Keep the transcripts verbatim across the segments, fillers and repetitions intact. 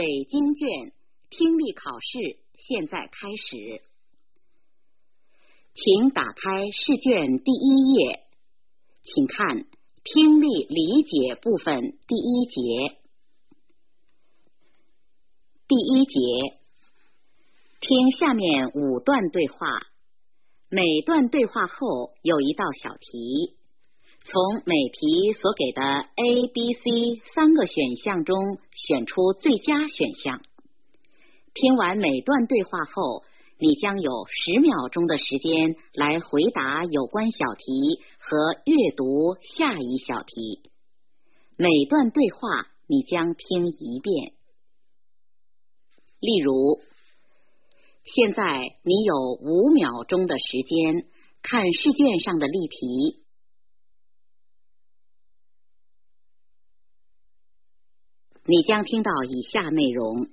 北京卷听力考试现在开始。请打开试卷第一页，请看听力理解部分第一节。第一节，听下面五段对话，每段对话后有一道小题，从每题所给的 A、B、C 三个选项中选出最佳选项。听完每段对话后，你将有十秒钟的时间来回答有关小题和阅读下一小题。每段对话你将听一遍。例如，现在你有五秒钟的时间看试卷上的例题。你将听到以下内容。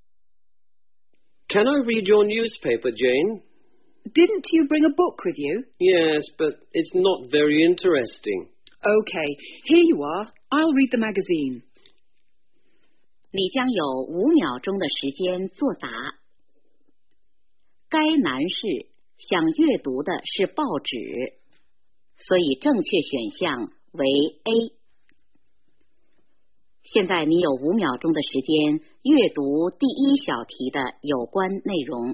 Can I read your newspaper, Jane? Didn't you bring a book with you? Yes, but it's not very interesting. Okay, here you are. I'll read the magazine. 你将有五秒钟的时间作答。该男士想阅读的是报纸，所以正确选项为 A。现在你有五秒钟的时间阅读第一小题的有关内容。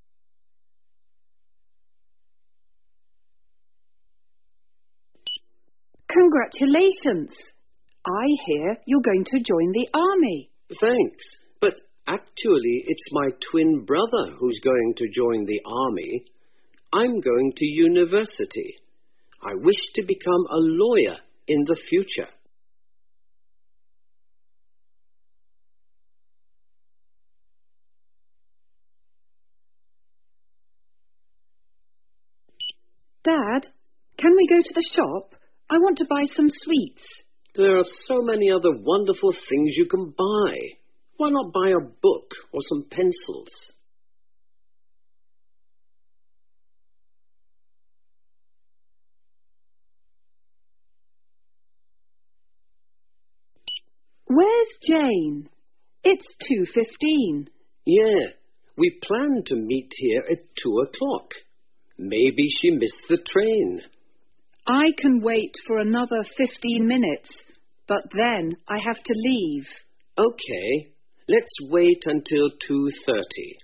Congratulations! I hear you're going to join the army. Thanks, but actually it's my twin brother who's going to join the army. I'm going to university. I wish to become a lawyer in the future. Dad, can we go to the shop? I want to buy some sweets. There are so many other wonderful things you can buy. Why not buy a book or some pencils? Where's Jane? It's two fifteen. Yeah, we planned to meet here at two o'clock. Maybe she missed the train. I can wait for another fifteen minutes, but then I have to leave. Okay, let's wait until two thirty.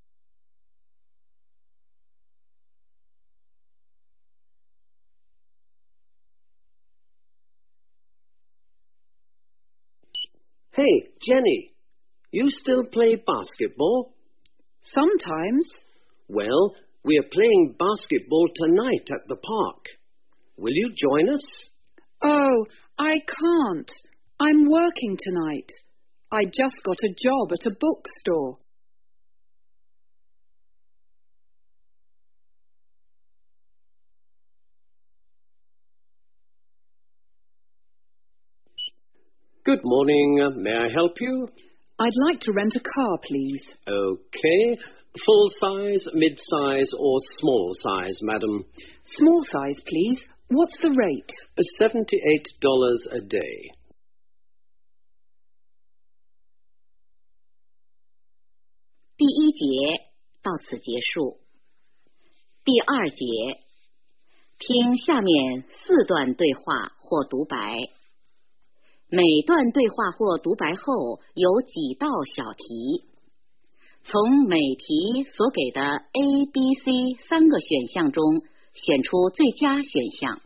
'Hey, Jenny, you still play basketball? Sometimes. Well, we are playing basketball tonight at the park. Will you join us? Oh, I can't. I'm working tonight. I just got a job at a bookstore. Good morning. May I help you? I'd like to rent a car, please. Okay. Full size, mid-size or small size, madam? Small size, please. What's the rate? seventy-eight dollars a day. 第一节到此结束。第二节，听下面四段对话或独白。每段对话或独白后有几道小题，从每题所给的 A、B、C 三个选项中选出最佳选项。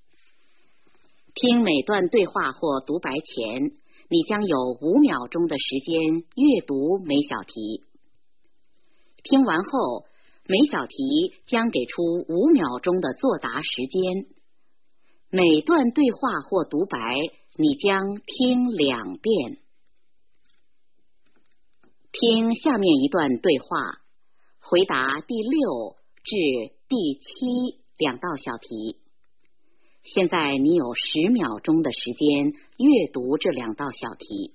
听每段对话或独白前，你将有五秒钟的时间阅读每小题。听完后，每小题将给出五秒钟的作答时间。每段对话或独白，你将听两遍。听下面一段对话，回答第六至第七两道小题。现在你有十秒钟的时间阅读这两道小题。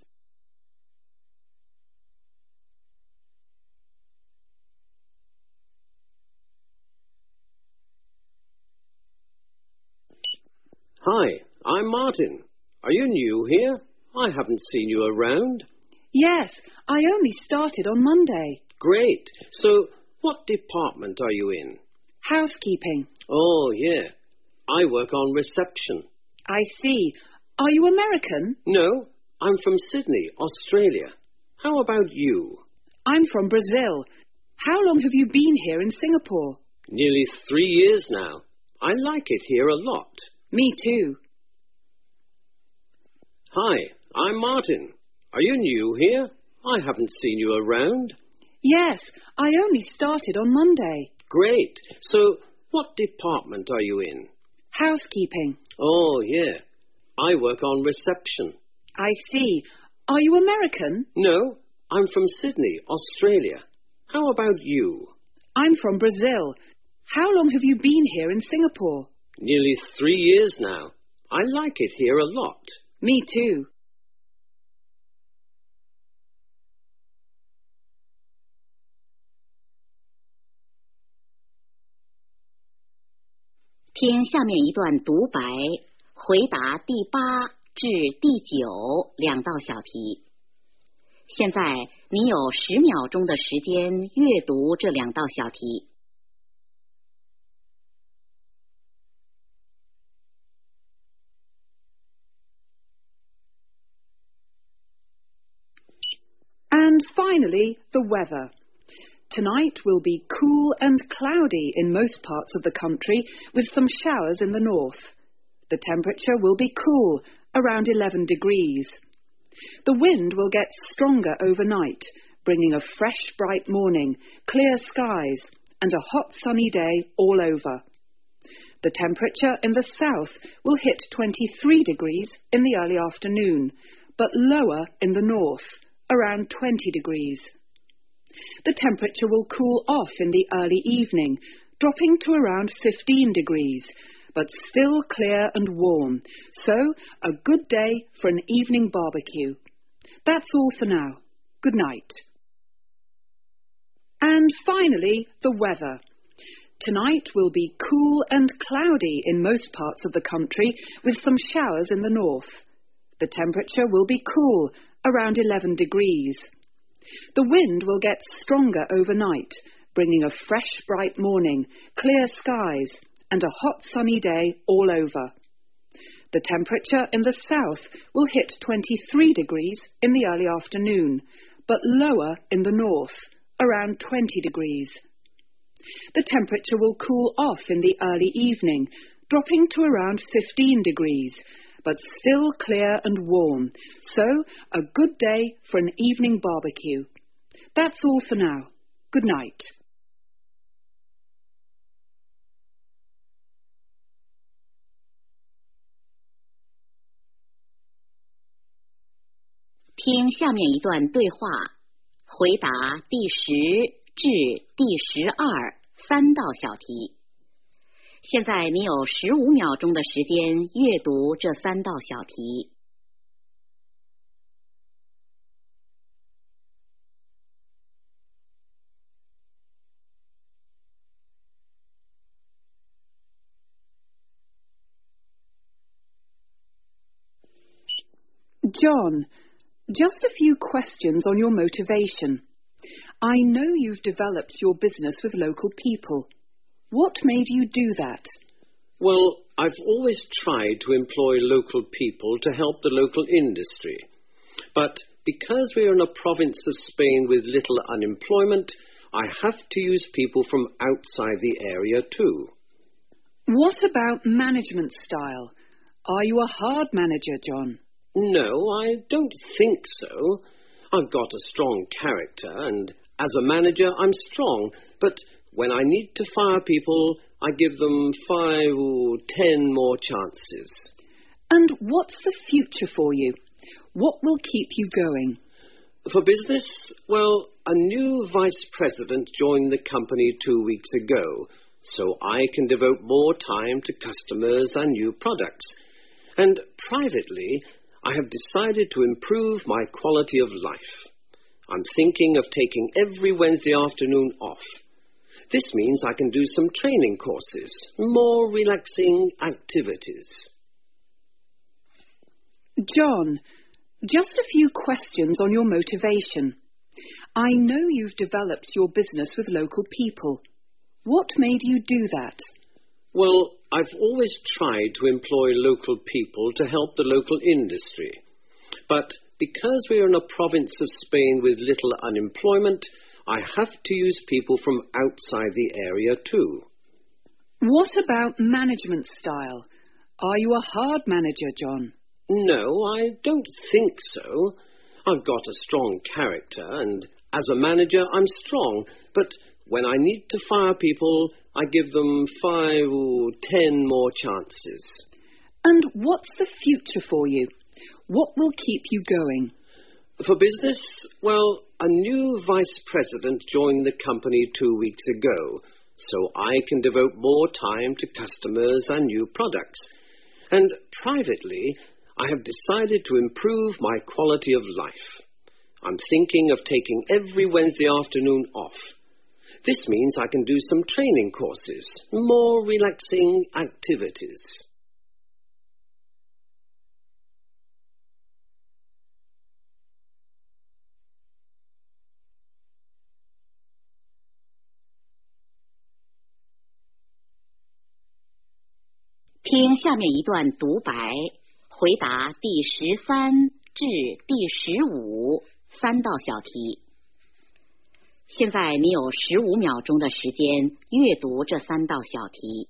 Hi, I'm Martin. Are you new here? I haven't seen you around. Yes, I only started on Monday. Great. So, what department are you in? Housekeeping. Oh, yeah. I work on reception. I see. Are you American? No, I'm from Sydney, Australia. How about you? I'm from Brazil. How long have you been here in Singapore? Nearly three years now. I like it here a lot. Me too. Hi, I'm Martin. Are you new here? I haven't seen you around. Yes, I only started on Monday. Great. So, what department are you in? Housekeeping. Oh, yeah. I work on reception. I see. Are you American? No, I'm from Sydney, Australia. How about you? I'm from Brazil. How long have you been here in Singapore? Nearly three years now. I like it here a lot. Me too. "听下面一段独白，回答第八至第九两道小题。现在你有十秒钟的时间阅读这两道小题。 And finally, the weather. Tonight will be cool and cloudy in most parts of the country, with some showers in the north. The temperature will be cool, around eleven degrees. The wind will get stronger overnight, bringing a fresh, bright morning, clear skies, and a hot, sunny day all over. The temperature in the south will hit twenty-three degrees in the early afternoon, but lower in the north, around twenty degrees. The temperature will cool off in the early evening, dropping to around fifteen degrees, but still clear and warm, so a good day for an evening barbecue. That's all for now. Good night. And finally, the weather. Tonight will be cool and cloudy in most parts of the country, with some showers in the north. The temperature will be cool, around eleven degrees. The wind will get stronger overnight, bringing a fresh, bright morning, clear skies, and a hot, sunny day all over. The temperature in the south will hit twenty-three degrees in the early afternoon, but lower in the north, around twenty degrees. The temperature will cool off in the early evening, dropping to around fifteen degrees, but still clear and warm, so a good day for an evening barbecue. That's all for now. Good night. "听下面一段对话，回答第十至第十二三道小题。现在你有十五秒钟的时间阅读这三道小题。 John, just a few questions on your motivation. I know you've developed your business with local people. What made you do that? Well, I've always tried to employ local people to help the local industry. But because we're in a province of Spain with little unemployment, I have to use people from outside the area too. What about management style? Are you a hard manager, John? No, I don't think so. I've got a strong character, and as a manager, I'm strong. But when I need to fire people, I give them five or ten more chances. And what's the future for you? What will keep you going? For business, well, a new vice president joined the company two weeks ago, so I can devote more time to customers and new products. And privately, I have decided to improve my quality of life. I'm thinking of taking every Wednesday afternoon off. This means I can do some training courses, more relaxing activities. John, Just a few questions on your motivation. I know you've developed your business with local people. What made you do that? Well, I've always tried to employ local people to help the local industry. But because we are in a province of Spain with little unemployment, I have to use people from outside the area too. What about management style? Are you a hard manager, John? No, I don't think so. I've got a strong character, and as a manager, I'm strong. But when I need to fire people, I give them five or ten more chances. And what's the future for you? What will keep you going? For business, well, a new vice president joined the company two weeks ago, so I can devote more time to customers and new products. And privately, I have decided to improve my quality of life. I'm thinking of taking every Wednesday afternoon off. This means I can do some training courses, more relaxing activities. "听下面一段独白，回答第十三至第十五三道小题。现在你有十五秒钟的时间阅读这三道小题。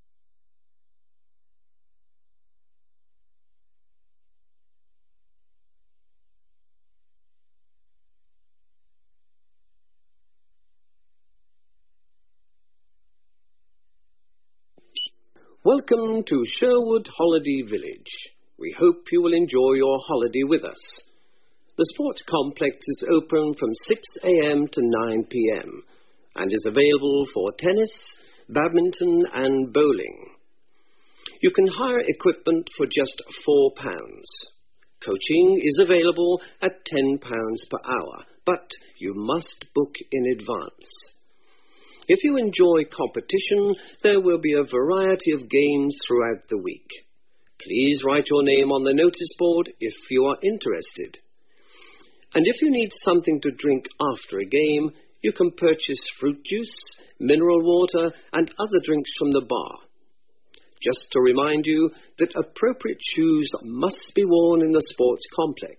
Welcome to Sherwood Holiday Village. We hope you will enjoy your holiday with us. The sports complex is open from six a m to nine p m and is available for tennis, badminton and bowling. You can hire equipment for just four pounds. Coaching is available at ten pounds per hour, but you must book in advance. If you enjoy competition, there will be a variety of games throughout the week. Please write your name on the notice board if you are interested. And if you need something to drink after a game, you can purchase fruit juice, mineral water, and other drinks from the bar. Just to remind you that appropriate shoes must be worn in the sports complex.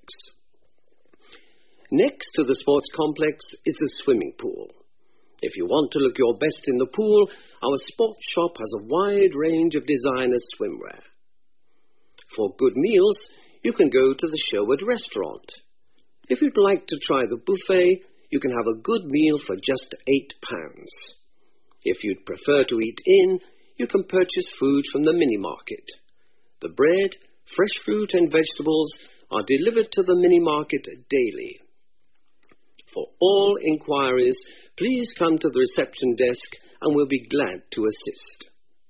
Next to the sports complex is the swimming pool. If you want to look your best in the pool, our sports shop has a wide range of designer swimwear. For good meals, you can go to the Sherwood restaurant. If you'd like to try the buffet, you can have a good meal for just eight pounds. If you'd prefer to eat in, you can purchase food from the mini-market. The bread, fresh fruit and vegetables are delivered to the mini-market daily. For all inquiries, please come to the reception desk and we'll be glad to assist.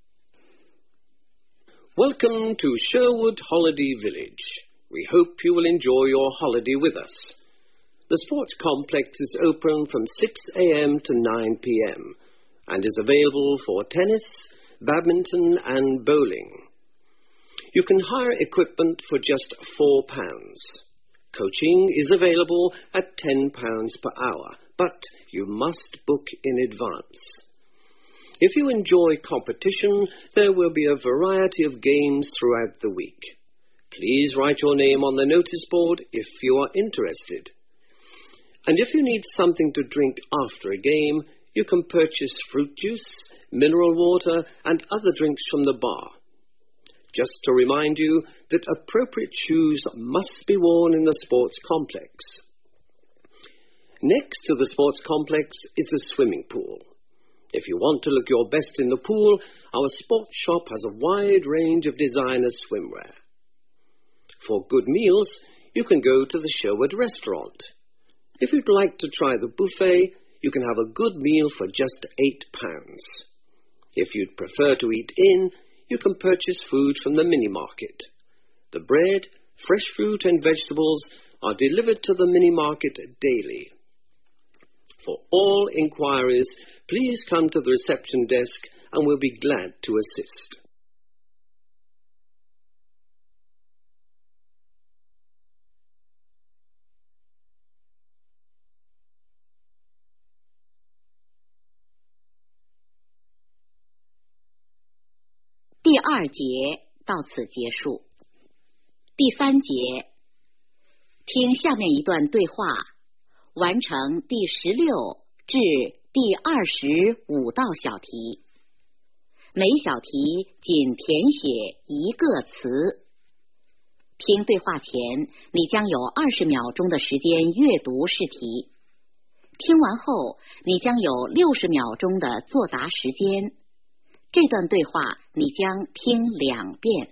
Welcome to Sherwood Holiday Village. We hope you will enjoy your holiday with us. The sports complex is open from six a m to nine p m and is available for tennis, badminton and bowling. You can hire equipment for just four pounds. Coaching is available at ten pounds per hour, but you must book in advance. If you enjoy competition, there will be a variety of games throughout the week. Please write your name on the notice board if you are interested. And if you need something to drink after a game, you can purchase fruit juice, mineral water, and other drinks from the bar. Just to remind you that appropriate shoes must be worn in the sports complex. Next to the sports complex is the swimming pool. If you want to look your best in the pool, our sports shop has a wide range of designer swimwear. For good meals, you can go to the Sherwood restaurant. If you'd like to try the buffet, you can have a good meal for just eight pounds. If you'd prefer to eat in, you can purchase food from the mini-market. The bread, fresh fruit and vegetables are delivered to the mini-market daily. For all inquiries, please come to the reception desk and we'll be glad to assist. 二节到此结束。第三节，听下面一段对话，完成第十六至第二十五道小题。每小题仅填写一个词。听对话前，你将有二十秒钟的时间阅读试题。听完后，你将有六十秒钟的作答时间。这段对话你将听两遍。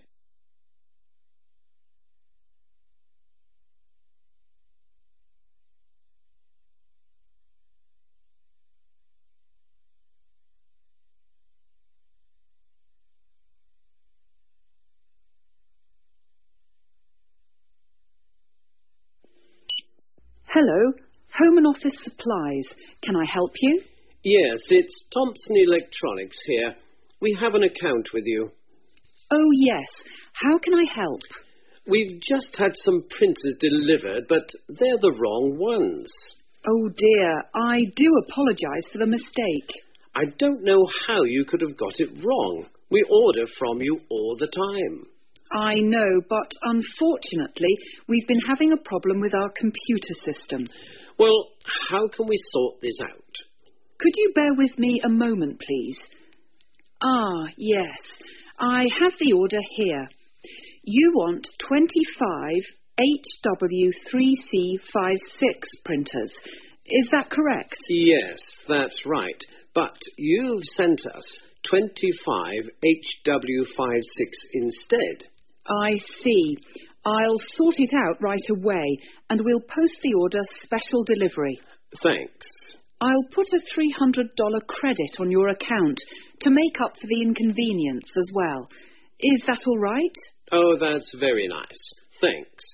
Hello, Home and Office Supplies. Can I help you? Yes, it's Thompson Electronics here. We have an account with you. Oh, yes. How can I help? We've just had some printers delivered, but they're the wrong ones. Oh, dear. I do apologise for the mistake. I don't know how you could have got it wrong. We order from you all the time. I know, but unfortunately, we've been having a problem with our computer system. Well, how can we sort this out? Could you bear with me a moment, please? Ah, yes. I have the order here. You want twenty-five H W three C fifty-six printers. Is that correct? Yes, that's right. But you've sent us twenty-five H W fifty-six instead. I see. I'll sort it out right away, and we'll post the order special delivery. Thanks. I'll put a three hundred dollars credit on your account to make up for the inconvenience as well. Is that all right? Oh, that's very nice. Thanks.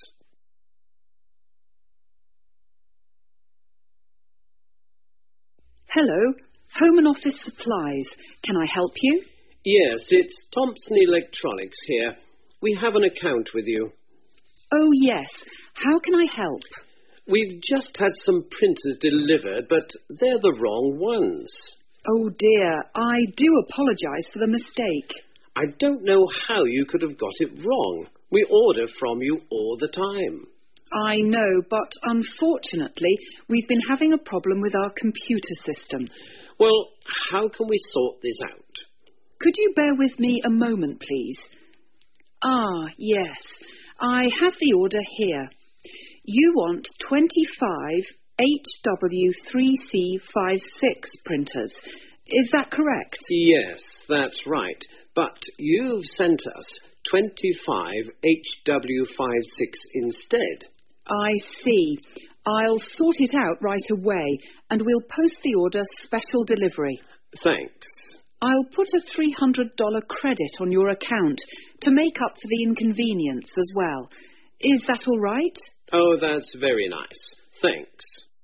Hello, Home and Office Supplies. Can I help you? Yes, it's Thompson Electronics here. We have an account with you. Oh, yes. How can I help? We've just had some printers delivered, but they're the wrong ones. Oh, dear. I do apologise for the mistake. I don't know how you could have got it wrong. We order from you all the time. I know, but unfortunately, we've been having a problem with our computer system. Well, how can we sort this out? Could you bear with me a moment, please? Ah, yes. I have the order here. You want twenty-five H W three C fifty-six printers. Is that correct? Yes, that's right. But you've sent us twenty-five H W fifty-six instead. I see. I'll sort it out right away, and we'll post the order special delivery. Thanks. I'll put a three hundred dollars credit on your account to make up for the inconvenience as well. Is that all right? Oh, that's very nice. Thanks.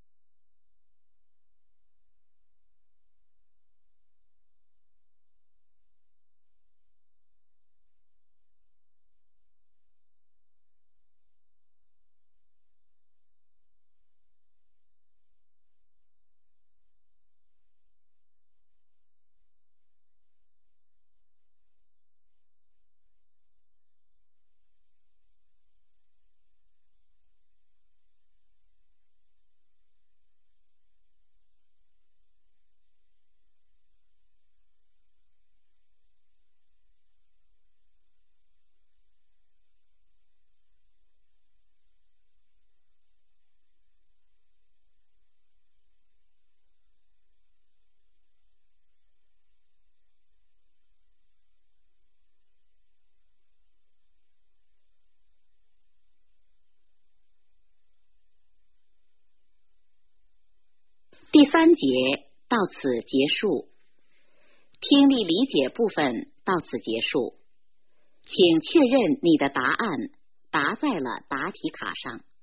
第三节到此结束，听力理解部分到此结束，请确认你的答案答在了答题卡上。